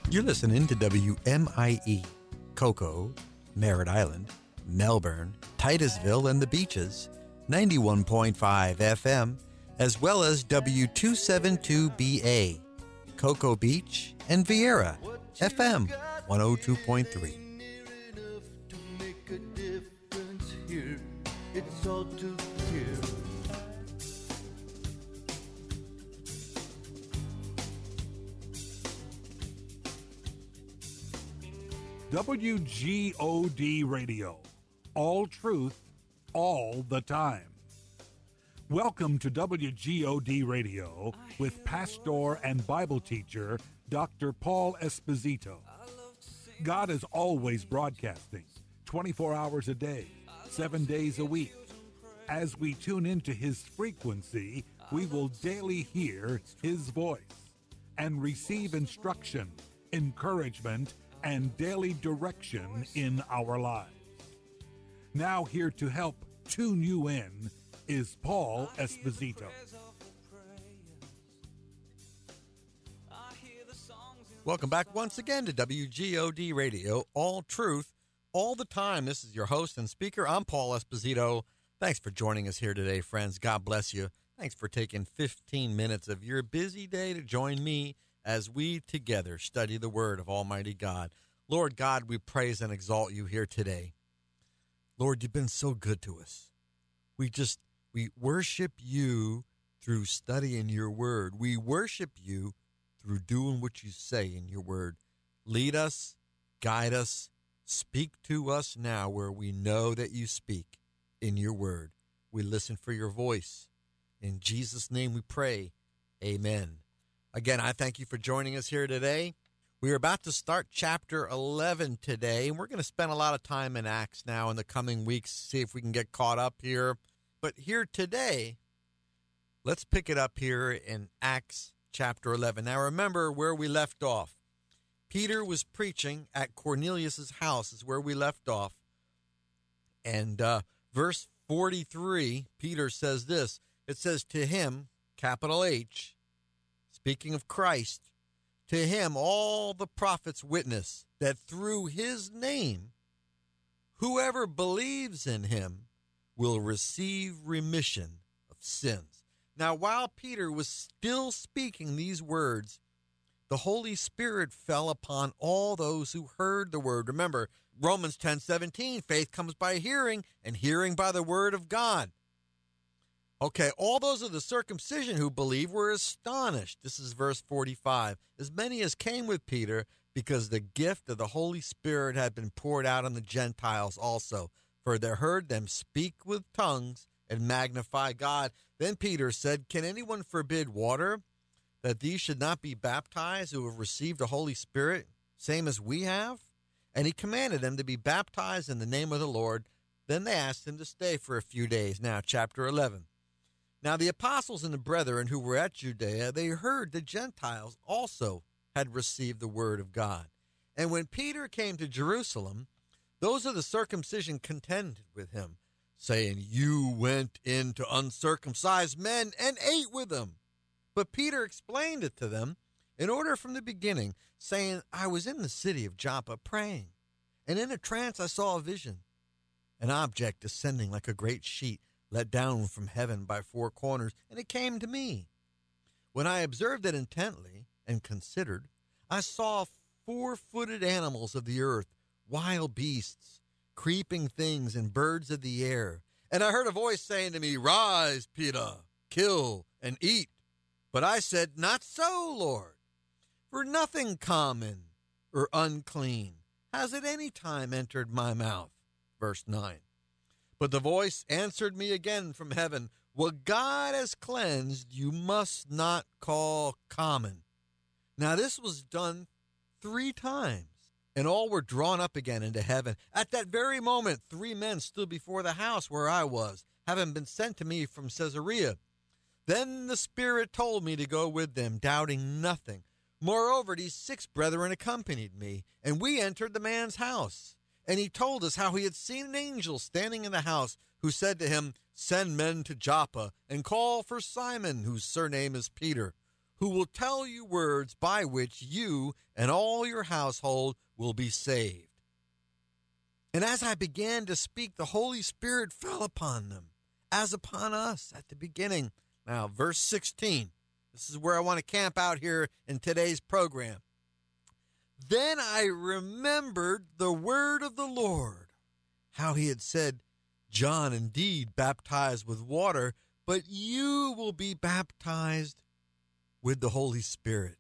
You're listening to WMIE, Cocoa, Merritt Island, Melbourne, Titusville, and the Beaches, 91.5 FM, as well as W272BA, Cocoa Beach, and Vieira, FM 102.3. It's all too clear. WGOD Radio, all truth, all the time. Welcome to WGOD Radio with pastor and Bible teacher Dr. Paul Esposito. God is always broadcasting, 24 hours a day, 7 days a week. As we tune into his frequency, we will daily hear his voice and receive instruction, encouragement, and daily direction in our lives. Now here to help tune you in is Paul Esposito. Welcome back once again to WGOD Radio, all truth, all the time. This is your host and speaker. I'm Paul Esposito. Thanks for joining us here today, friends. God bless you. Thanks for taking 15 minutes of your busy day to join me as we together study the Word of Almighty God. Lord God, we praise and exalt you here today. Lord, you've been so good to us. We worship you through studying your Word. We worship you through doing what you say in your Word. Lead us, guide us, speak to us now where we know that you speak in your Word. We listen for your voice. In Jesus' name we pray. Amen. Again, I thank you for joining us here today. We are about to start chapter 11 today, and we're going to spend a lot of time in Acts now in the coming weeks, see if we can get caught up here. But here today, let's pick it up here in Acts chapter 11. Now remember where we left off. Peter was preaching at Cornelius' house is where we left off. And verse 43, Peter says this. It says, to him, capital H, speaking of Christ, to him all the prophets witness that through his name, whoever believes in him will receive remission of sins. Now, while Peter was still speaking these words, the Holy Spirit fell upon all those who heard the word. Remember, Romans 10:17, faith comes by hearing, and hearing by the word of God. Okay, all those of the circumcision who believed were astonished. This is verse 45. As many as came with Peter, because the gift of the Holy Spirit had been poured out on the Gentiles also. For they heard them speak with tongues and magnify God. Then Peter said, can anyone forbid water, that these should not be baptized who have received the Holy Spirit, same as we have? And he commanded them to be baptized in the name of the Lord. Then they asked him to stay for a few days. Now, chapter 11. Now the apostles and the brethren who were at Judea, they heard the Gentiles also had received the word of God. And when Peter came to Jerusalem, those of the circumcision contended with him, saying, you went in to uncircumcised men and ate with them. But Peter explained it to them in order from the beginning, saying, I was in the city of Joppa praying, and in a trance I saw a vision, an object descending like a great sheet, let down from heaven by four corners, and it came to me. When I observed it intently and considered, I saw 4-footed animals of the earth, wild beasts, creeping things, and birds of the air. And I heard a voice saying to me, rise, Peter, kill and eat. But I said, not so, Lord, for nothing common or unclean has at any time entered my mouth. Verse 9. But the voice answered me again from heaven, what God has cleansed, you must not call common. Now this was done 3 times, and all were drawn up again into heaven. At that very moment, 3 men stood before the house where I was, having been sent to me from Caesarea. Then the Spirit told me to go with them, doubting nothing. Moreover, these 6 brethren accompanied me, and we entered the man's house. And he told us how he had seen an angel standing in the house, who said to him, send men to Joppa, and call for Simon, whose surname is Peter. who will tell you words by which you and all your household will be saved. And as I began to speak, the Holy Spirit fell upon them, as upon us at the beginning. Now, verse 16. This is where I want to camp out here in today's program. Then I remembered the word of the Lord, how he had said, John indeed baptized with water, but you will be baptized with the Holy Spirit.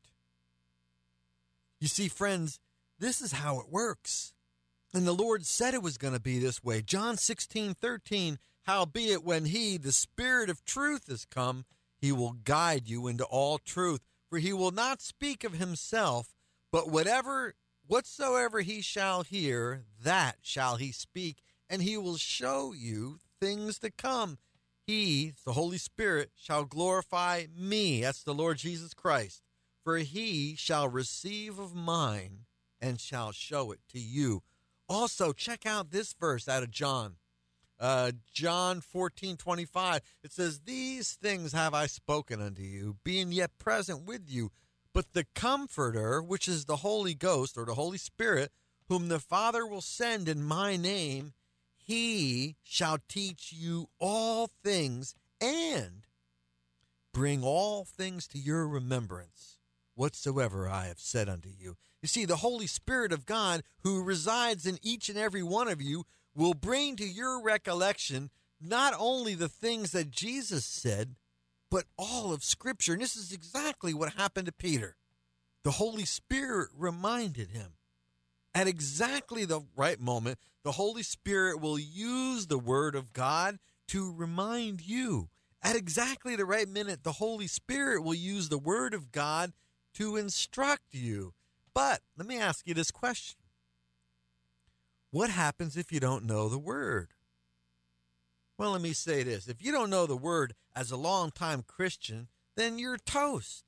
You see, friends, this is how it works. And the Lord said it was going to be this way. John 16:13, howbeit when he, the Spirit of truth, is come, he will guide you into all truth. For he will not speak of himself, but whatsoever he shall hear, that shall he speak, and he will show you things to come. He, the Holy Spirit, shall glorify me. That's the Lord Jesus Christ. For he shall receive of mine and shall show it to you. Also, check out this verse out of John. John 14:25. It says, these things have I spoken unto you, being yet present with you. But the Comforter, which is the Holy Ghost, or the Holy Spirit, whom the Father will send in my name, he shall teach you all things and bring all things to your remembrance, whatsoever I have said unto you. You see, the Holy Spirit of God, who resides in each and every one of you, will bring to your recollection not only the things that Jesus said, but all of Scripture. And this is exactly what happened to Peter. The Holy Spirit reminded him. At exactly the right moment, the Holy Spirit will use the Word of God to remind you. At exactly the right minute, the Holy Spirit will use the Word of God to instruct you. But let me ask you this question. What happens if you don't know the Word? Well, let me say this. If you don't know the Word as a longtime Christian, then you're toast.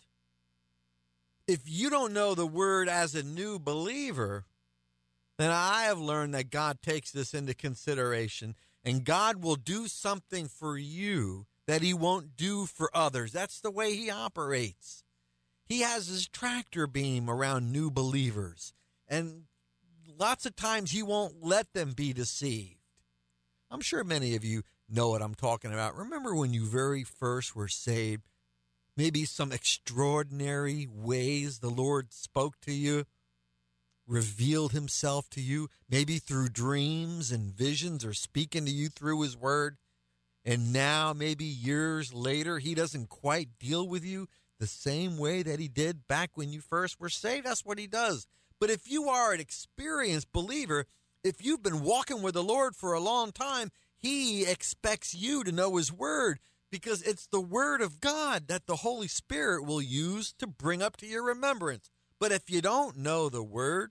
If you don't know the Word as a new believer, then I have learned that God takes this into consideration, and God will do something for you that he won't do for others. That's the way he operates. He has his tractor beam around new believers, and lots of times he won't let them be deceived. I'm sure many of you know what I'm talking about. Remember when you very first were saved, maybe some extraordinary ways the Lord spoke to you, revealed himself to you, maybe through dreams and visions, or speaking to you through his word. And now, maybe years later, he doesn't quite deal with you the same way that he did back when you first were saved. That's what he does. But if you are an experienced believer, if you've been walking with the Lord for a long time, he expects you to know his word, because it's the word of God that the Holy Spirit will use to bring up to your remembrance. But if you don't know the word,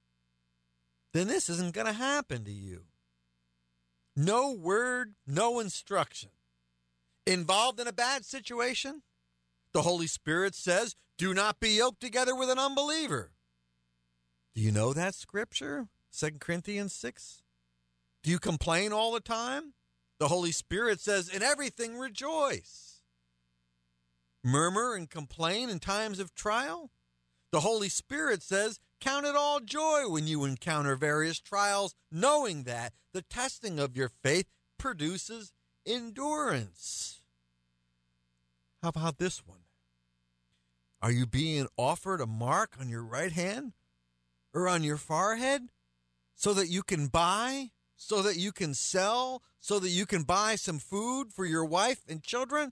then this isn't going to happen to you. No word, no instruction. Involved in a bad situation? The Holy Spirit says, do not be yoked together with an unbeliever. Do you know that scripture? 2 Corinthians 6? Do you complain all the time? The Holy Spirit says, in everything rejoice. Murmur and complain in times of trial? The Holy Spirit says, count it all joy when you encounter various trials, knowing that the testing of your faith produces endurance. How about this one? Are you being offered a mark on your right hand or on your forehead so that you can buy, so that you can sell, so that you can buy some food for your wife and children?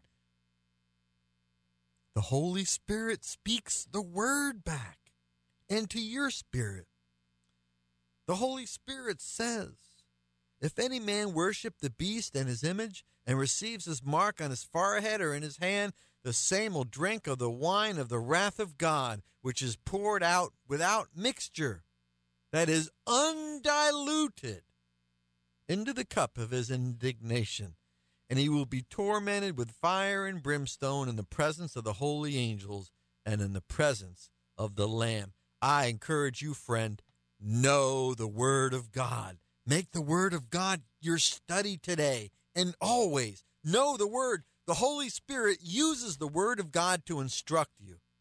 The Holy Spirit speaks the word back into your spirit. The Holy Spirit says, if any man worship the beast and his image and receives his mark on his forehead or in his hand, the same will drink of the wine of the wrath of God, which is poured out without mixture, that is undiluted, into the cup of his indignation. And he will be tormented with fire and brimstone in the presence of the holy angels and in the presence of the Lamb. I encourage you, friend, know the Word of God. Make the Word of God your study today and always. Know the Word. The Holy Spirit uses the Word of God to instruct you.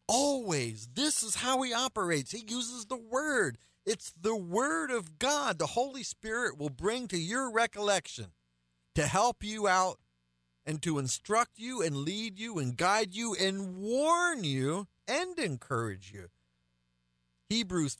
Always. This is how he operates. He uses the Word. It's the Word of God. The Holy Spirit will bring to your recollection to help you out and to instruct you and lead you and guide you and warn you and encourage you. Hebrews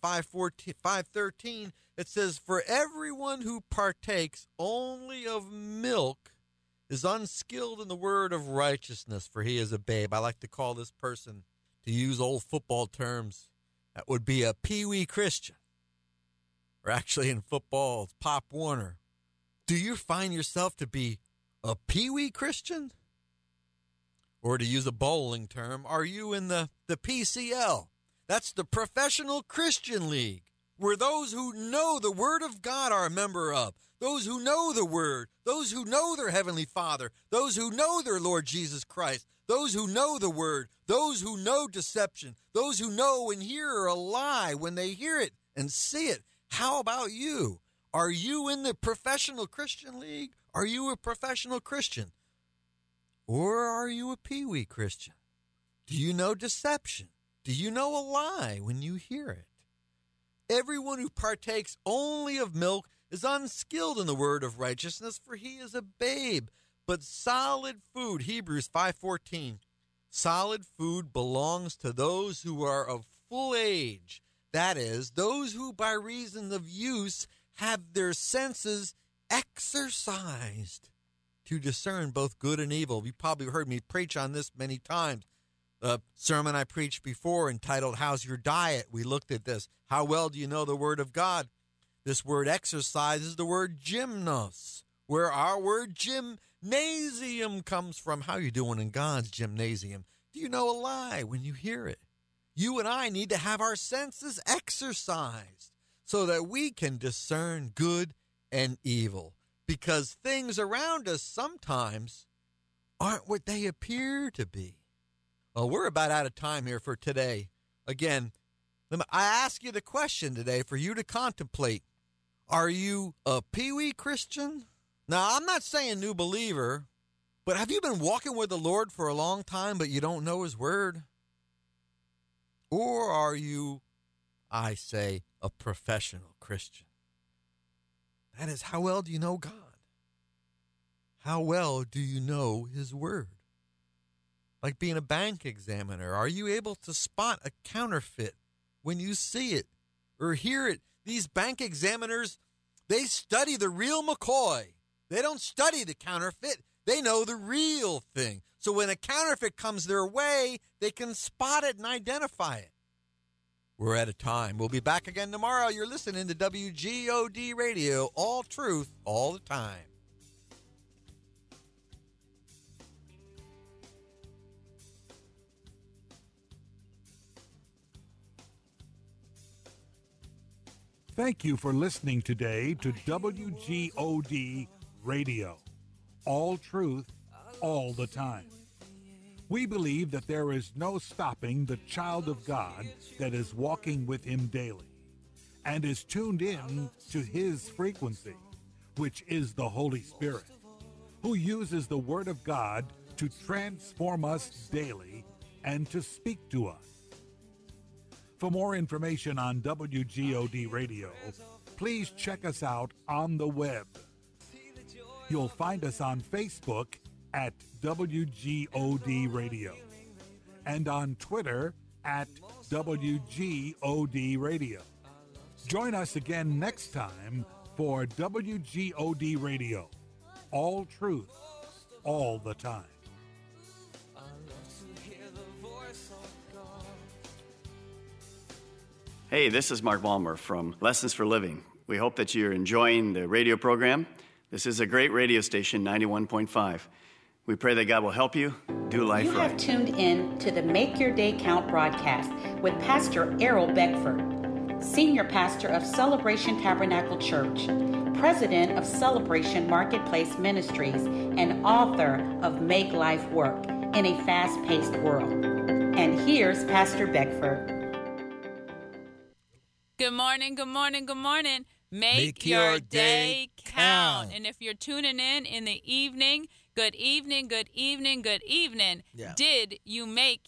5:13, it says, "For everyone who partakes only of milk is unskilled in the word of righteousness, for he is a babe." I like to call this person, to use old football terms, that would be a peewee Christian. Or actually in football, it's Pop Warner. Do you find yourself to be a peewee Christian? Or to use a bowling term, are you in the PCL? That's the Professional Christian League, where those who know the Word of God are a member of. Those who know the Word, those who know their Heavenly Father, those who know their Lord Jesus Christ, those who know the Word, those who know deception, those who know and hear a lie when they hear it and see it. How about you? Are you in the Professional Christian League? Are you a professional Christian? Or are you a peewee Christian? Do you know deception? Do you know a lie when you hear it? Everyone who partakes only of milk is unskilled in the word of righteousness, for he is a babe. But solid food, Hebrews 5:14, solid food belongs to those who are of full age. That is, those who by reason of use have their senses exercised to discern both good and evil. You probably heard me preach on this many times. The sermon I preached before entitled, "How's Your Diet?" We looked at this. How well do you know the Word of God? This word exercise is the word gymnos, where our word gymnasium comes from. How you doing in God's gymnasium? Do you know a lie when you hear it? You and I need to have our senses exercised so that we can discern good and evil, because things around us sometimes aren't what they appear to be. Well, we're about out of time here for today. Again, I ask you the question today for you to contemplate. Are you a peewee Christian? Now, I'm not saying new believer, but have you been walking with the Lord for a long time, but you don't know his word? Or are you, I say, a professional Christian? That is, how well do you know God? How well do you know his word? Like being a bank examiner, are you able to spot a counterfeit when you see it or hear it? These bank examiners, they study the real McCoy. They don't study the counterfeit. They know the real thing. So when a counterfeit comes their way, they can spot it and identify it. We're out of time. We'll be back again tomorrow. You're listening to WGOD Radio, all truth, all the time. Thank you for listening today to WGOD Radio. All truth, all the time. We believe that there is no stopping the child of God that is walking with him daily and is tuned in to his frequency, which is the Holy Spirit, who uses the Word of God to transform us daily and to speak to us. For more information on WGOD Radio, please check us out on the web. You'll find us on Facebook at WGOD Radio and on Twitter at WGOD Radio. Join us again next time for WGOD Radio. All truth, all the time. Hey, this is Mark Balmer from Lessons for Living. We hope that you're enjoying the radio program. This is a great radio station, 91.5. We pray that God will help you do life right. You have tuned in to the Make Your Day Count broadcast with Pastor Errol Beckford, Senior Pastor of Celebration Tabernacle Church, President of Celebration Marketplace Ministries, and author of Make Life Work in a Fast-Paced World. And here's Pastor Beckford. Good morning, good morning, good morning. Make your day count. And if you're tuning in the evening, good evening, good evening, good evening. Yeah. Did you make